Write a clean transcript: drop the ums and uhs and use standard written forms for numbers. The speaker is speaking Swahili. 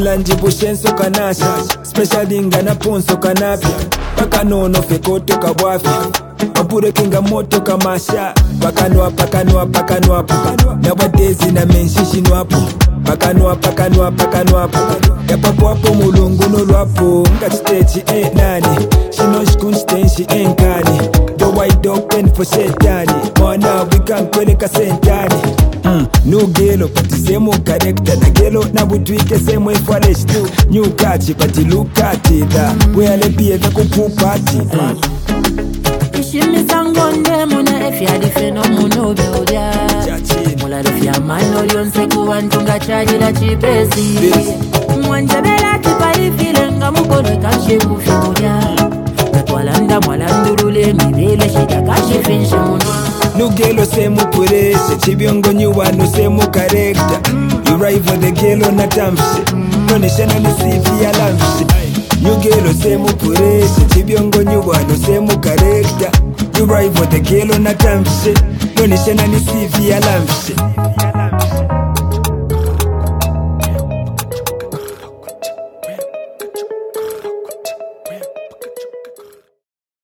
Mulanji bushenso kanasha special dinga na ponso kanapya paka nono fekoto kabwafya mapure kinga moto kamasha pakanwa nowadays na menshishi nwapo pakanwa ya papo hapo mulungu nolwapo ngachitechi nani shinoshkunshtenshi enkani the wide open for shetani mwana wikankweleka sentani Nugelo pati semo karekta na gelo na budwike semo fresh tu new kachi pati lukati da wele biega kupupati Ishimi sangonde muna efya di fenomuno beodia Mula rufya manorion seku wantunga chaji la chipesi Mwanjabela chipari filenga mukone kashi kufimudia Natwalanda mwalandurule mibele shida kashi finshi munwa Nugelo semo purese chibiongo nyuwano semo karekta You rival the gelo na tamshi Noneshana ni CV ya lamshi Nugelo semo purese chibiongo nyuwano semo karekta You rival the gelo na tamshi Noneshana ni CV ya lamshi